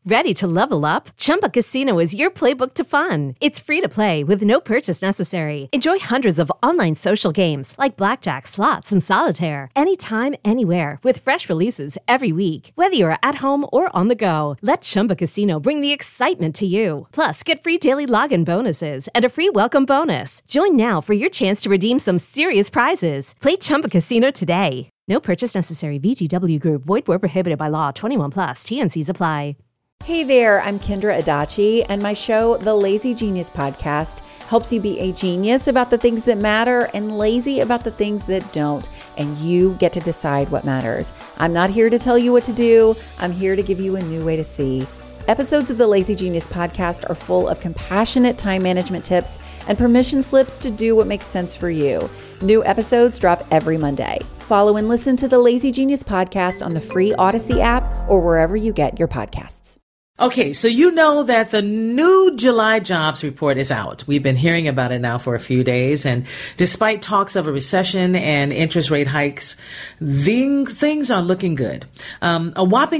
Ready to level up? Chumba Casino is your playbook to fun. It's free to play with no purchase necessary. Enjoy hundreds of online social games like blackjack, slots, and solitaire anytime, anywhere with fresh releases every week. Whether you're at home or on the go, let Chumba Casino bring the excitement to you. Plus, get free daily login bonuses and a free welcome bonus. Join now for your chance to redeem some serious prizes. Play Chumba Casino today. No purchase necessary. VGW Group. Void where prohibited by law. 21 plus. TNCs apply. Hey there, I'm Kendra Adachi, and my show, The Lazy Genius Podcast, helps you be a genius about the things that matter and lazy about the things that don't, and you get to decide what matters. I'm not here to tell you what to do. I'm here to give you a new way to see. Episodes of the Lazy Genius Podcast are full of compassionate time management tips and permission slips to do what makes sense for you. New episodes drop every Monday. Follow and listen to the Lazy Genius Podcast on the free Odyssey app or wherever you get your podcasts. Okay, so you know that the new July jobs report is out. We've been hearing about it now for a few days, and despite talks of a recession and interest rate hikes, things are looking good. A whopping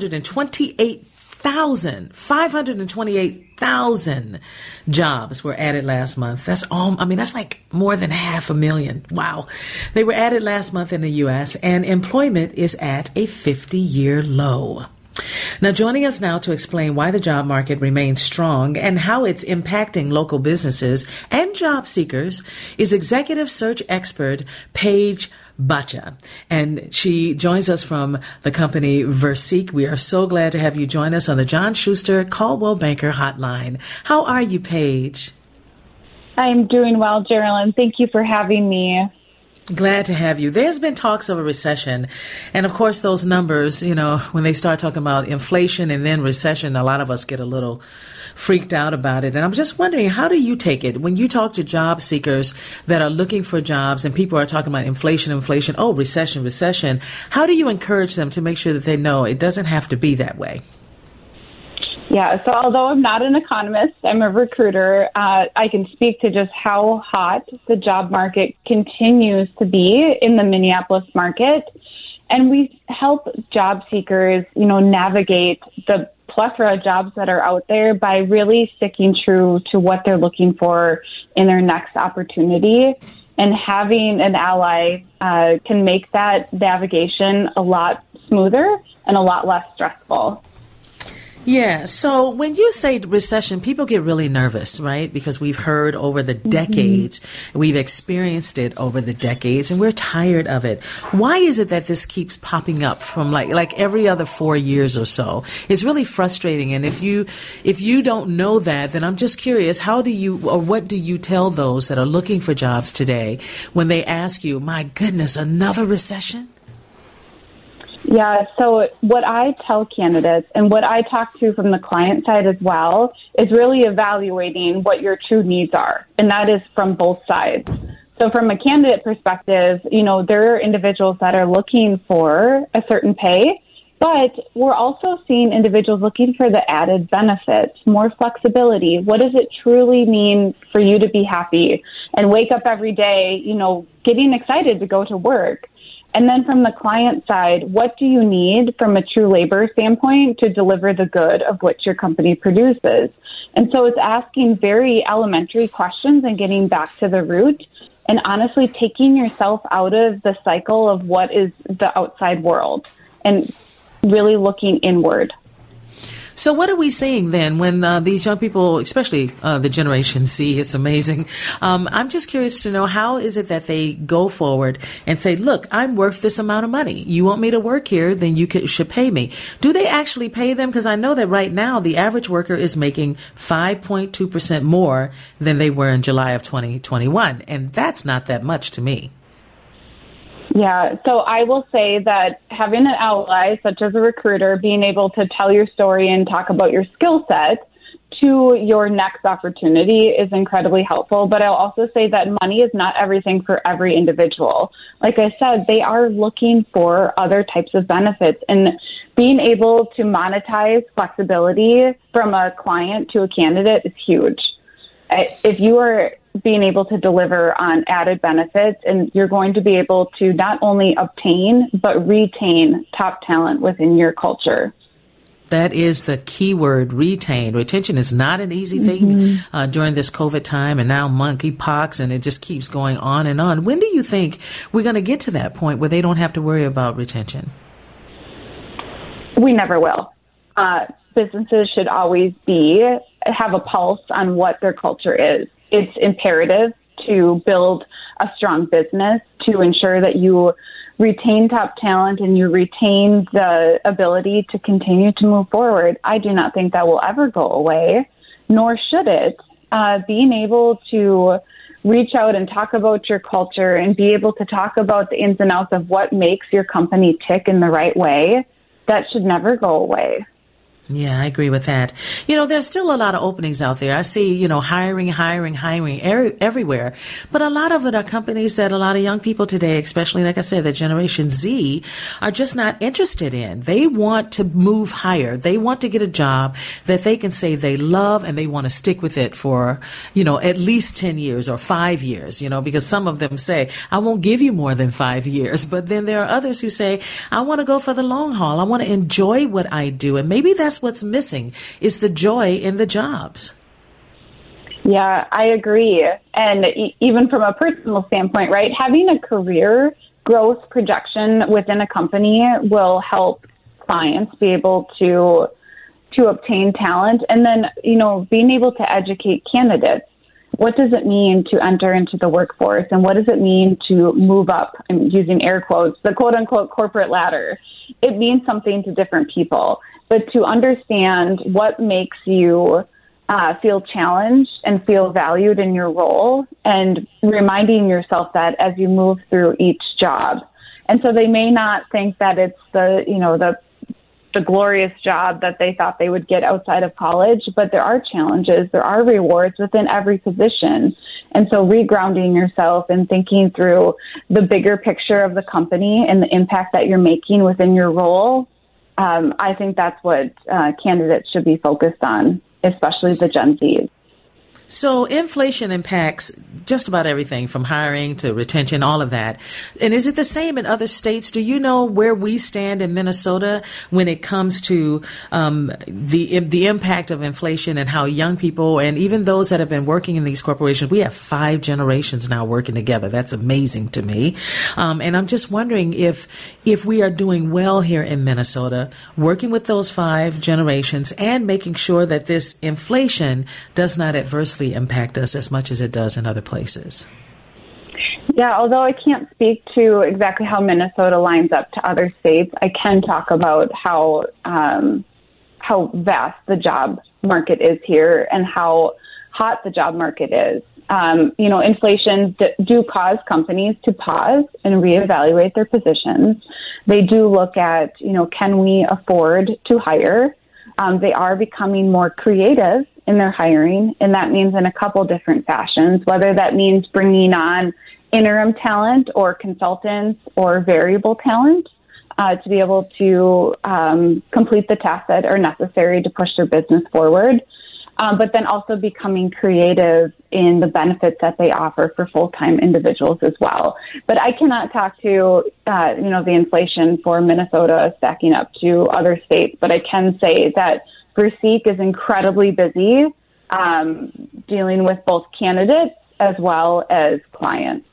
528,000 jobs were added last month. That's like more than 500,000. Wow. They were added last month in the U.S., and employment is at a 50-year low. Now, joining us now to explain why the job market remains strong and how it's impacting local businesses and job seekers is executive search expert Paige Bacha. And she joins us from the company Verseek. We are so glad to have you join us on the John Schuster Coldwell Banker Hotline. How are you, Paige? I'm doing well, Geraldine. Thank you for having me. Glad to have you. There's been talks of a recession. And of course, those numbers, when they start talking about inflation and then recession, a lot of us get a little freaked out about it. And I'm just wondering, how do you take it when you talk to job seekers that are looking for jobs and people are talking about inflation, oh, recession. How do you encourage them to make sure that they know it doesn't have to be that way? Yeah, so although I'm not an economist, I'm a recruiter, I can speak to just how hot the job market continues to be in the Minneapolis market. And we help job seekers, navigate the plethora of jobs that are out there by really sticking true to what they're looking for in their next opportunity. And having an ally can make that navigation a lot smoother and a lot less stressful. Yeah. So when you say recession, people get really nervous, right? Because we've heard over the decades, we've experienced it over the decades, and we're tired of it. Why is it that this keeps popping up from like every other 4 years or so? It's really frustrating. And if you don't know that, then I'm just curious, what do you tell those that are looking for jobs today when they ask you, my goodness, another recession? Yeah, so what I tell candidates and what I talk to from the client side as well is really evaluating what your true needs are, and that is from both sides. So from a candidate perspective, there are individuals that are looking for a certain pay, but we're also seeing individuals looking for the added benefits, more flexibility. What does it truly mean for you to be happy and wake up every day, getting excited to go to work? And then from the client side, what do you need from a true labor standpoint to deliver the good of what your company produces? And so it's asking very elementary questions and getting back to the root and honestly taking yourself out of the cycle of what is the outside world and really looking inward. So what are we seeing then when these young people, especially the Generation Z, it's amazing. I'm just curious to know, how is it that they go forward and say, look, I'm worth this amount of money. You want me to work here, then you should pay me. Do they actually pay them? Because I know that right now the average worker is making 5.2% more than they were in July of 2021. And that's not that much to me. Yeah, so I will say that having an ally, such as a recruiter, being able to tell your story and talk about your skill set to your next opportunity is incredibly helpful. But I'll also say that money is not everything for every individual. Like I said, they are looking for other types of benefits, and being able to monetize flexibility from a client to a candidate is huge. If you are being able to deliver on added benefits, and you're going to be able to not only obtain, but retain top talent within your culture. That is the key word, retain. Retention is not an easy thing during this COVID time, and now monkeypox, and it just keeps going on and on. When do you think we're going to get to that point where they don't have to worry about retention? We never will. Businesses should always have a pulse on what their culture is. It's imperative to build a strong business, to ensure that you retain top talent and you retain the ability to continue to move forward. I do not think that will ever go away, nor should it. Being able to reach out and talk about your culture and be able to talk about the ins and outs of what makes your company tick in the right way, that should never go away. Yeah, I agree with that. There's still a lot of openings out there. I see, hiring everywhere. But a lot of it are companies that a lot of young people today, especially, like I said, the Generation Z, are just not interested in. They want to move higher. They want to get a job that they can say they love, and they want to stick with it for, at least 10 years or 5 years, because some of them say, I won't give you more than 5 years. But then there are others who say, I want to go for the long haul. I want to enjoy what I do. And maybe that's what's missing, is the joy in the jobs. Yeah, I agree. And even from a personal standpoint, right, having a career growth projection within a company will help clients be able to obtain talent. And then, being able to educate candidates. What does it mean to enter into the workforce? And what does it mean to move up, I'm using air quotes, the quote unquote corporate ladder? It means something to different people. But to understand what makes you feel challenged and feel valued in your role, and reminding yourself that as you move through each job. And so they may not think that it's the glorious job that they thought they would get outside of college, but there are challenges, there are rewards within every position. And so regrounding yourself and thinking through the bigger picture of the company and the impact that you're making within your role, I think that's what candidates should be focused on, especially the Gen Zs. So inflation impacts just about everything from hiring to retention, all of that. And is it the same in other states? Do you know where we stand in Minnesota when it comes to the impact of inflation and how young people and even those that have been working in these corporations, we have 5 generations now working together. That's amazing to me. And I'm just wondering if we are doing well here in Minnesota, working with those 5 generations and making sure that this inflation does not adversely impact us as much as it does in other places. Yeah, although I can't speak to exactly how Minnesota lines up to other states, I can talk about how vast the job market is here and how hot the job market is. Inflation do cause companies to pause and reevaluate their positions. They do look at, can we afford to hire? They are becoming more creative in their hiring, and that means in a couple different fashions, whether that means bringing on interim talent or consultants or variable talent to be able to complete the tasks that are necessary to push their business forward, but then also becoming creative in the benefits that they offer for full-time individuals as well. But I cannot talk to, the inflation for Minnesota stacking up to other states, but I can say that Verseek is incredibly busy dealing with both candidates as well as clients.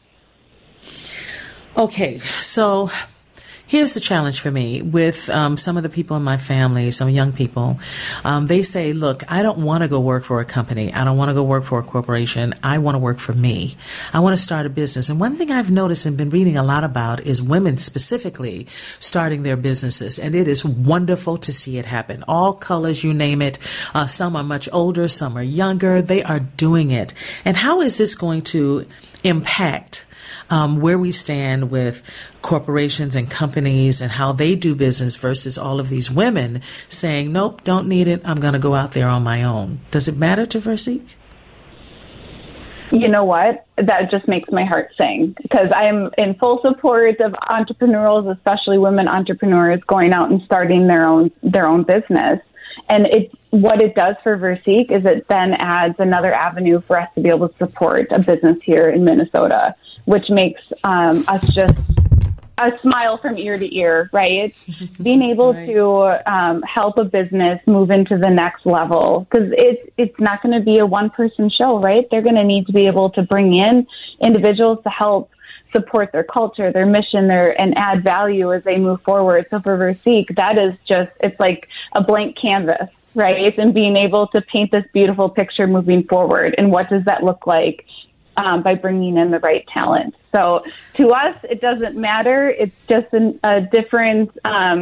Okay, so here's the challenge for me with some of the people in my family, some young people. They say, look, I don't want to go work for a company. I don't want to go work for a corporation. I want to work for me. I want to start a business. And one thing I've noticed and been reading a lot about is women specifically starting their businesses. And it is wonderful to see it happen. All colors, you name it. Some are much older, some are younger. They are doing it. And how is this going to impact where we stand with corporations and companies and how they do business versus all of these women saying, nope, don't need it. I'm going to go out there on my own. Does it matter to Verseek? You know what? That just makes my heart sing, because I'm in full support of entrepreneurs, especially women entrepreneurs, going out and starting their own us. And what it does for Verseek is it then adds another avenue for us to be able to support a business here in Minnesota, which makes us just a smile from ear to ear, right? Being able to help a business move into the next level, because it's not going to be a one-person show, right? They're going to need to be able to bring in individuals to help support their culture, their mission, and add value as they move forward. So for Versique, that is just, it's like a blank canvas, right? And being able to paint this beautiful picture moving forward. And what does that look like by bringing in the right talent? So to us, it doesn't matter. It's just a different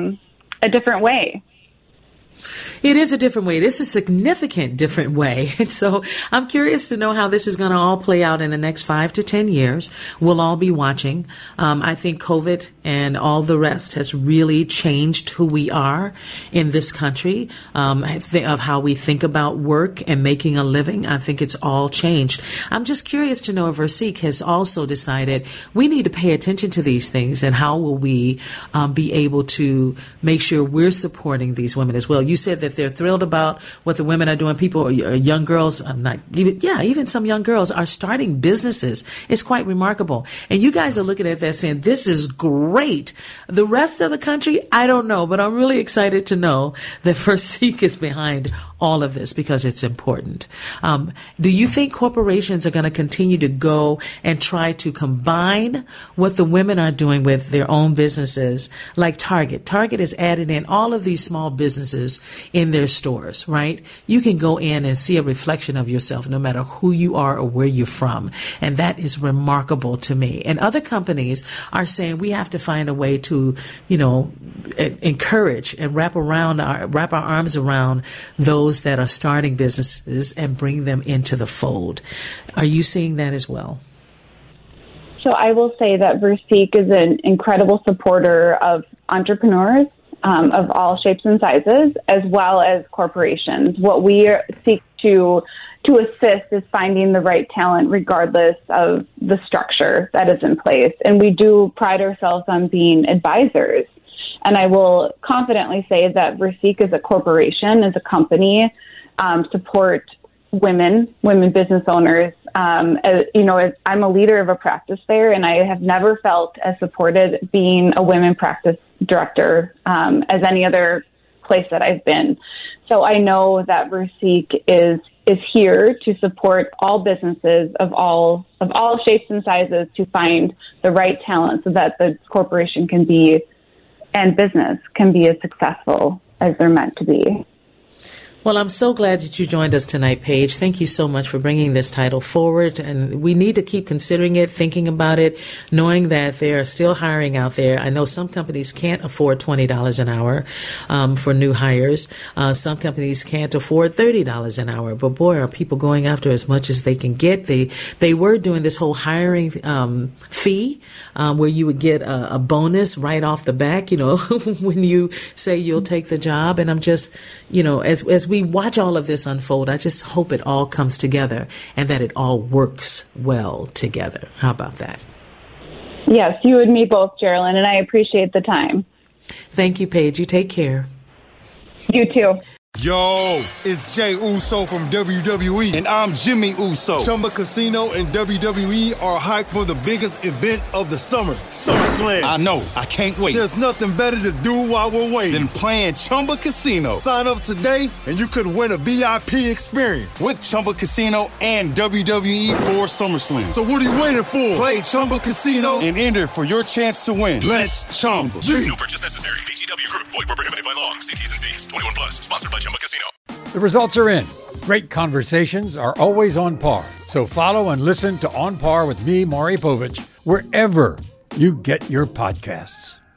way. It is a different way. It is a significant different way. And so I'm curious to know how this is going to all play out in the next 5 to 10 years. We'll all be watching. I think COVID and all the rest has really changed who we are in this country, of how we think about work and making a living. I think it's all changed. I'm just curious to know if Versique has also decided we need to pay attention to these things, and how will we be able to make sure we're supporting these women as well. You said that they're thrilled about what the women are doing. People, young girls, even some young girls are starting businesses. It's quite remarkable. And you guys are looking at that saying, this is great. The rest of the country, I don't know, but I'm really excited to know that Versique is behind all of this because it's important. Do you think corporations are going to continue to go and try to combine what the women are doing with their own businesses, like Target? Target has added in all of these small businesses in their stores, right? You can go in and see a reflection of yourself no matter who you are or where you're from. And that is remarkable to me. And other companies are saying we have to find a way to, encourage and wrap our arms around those that are starting businesses and bring them into the fold. Are you seeing that as well? So I will say that Versique is an incredible supporter of entrepreneurs of all shapes and sizes, as well as corporations. What we seek to assist is finding the right talent regardless of the structure that is in place. And we do pride ourselves on being advisors. And I will confidently say that Versique as a corporation, as a company, support women business owners. I'm a leader of a practice there, and I have never felt as supported being a women practice director as any other place that I've been. So I know that Versique is here to support all businesses of all shapes and sizes to find the right talent so that the corporation can be and business can be as successful as they're meant to be. Well, I'm so glad that you joined us tonight, Paige. Thank you so much for bringing this title forward. And we need to keep considering it, thinking about it, knowing that they are still hiring out there. I know some companies can't afford $20 an hour for new hires. Some companies can't afford $30 an hour. But boy, are people going after as much as they can get. They were doing this whole hiring fee where you would get a bonus right off the back, when you say you'll take the job. And I'm just, as we watch all of this unfold, I just hope it all comes together and that it all works well together. How about that? Yes, you and me both, Geraldine, and I appreciate the time. Thank you, Paige. You take care. You too. Yo, it's Jay Uso from WWE, and I'm Jimmy Uso. Chumba Casino and WWE are hyped for the biggest event of the summer, SummerSlam. I know, I can't wait. There's nothing better to do while we're waiting than playing Chumba Casino. Sign up today, and you could win a VIP experience with Chumba Casino and WWE for SummerSlam. So what are you waiting for? Play Chumba Casino and enter for your chance to win. Let's Chumba. No purchase necessary. VGW Group. Void where prohibited by law. See T's and C's. 21 plus. Sponsored by Chumba Casino. The results are in. Great conversations are always on par. So follow and listen to On Par with me, Maury Povich, wherever you get your podcasts.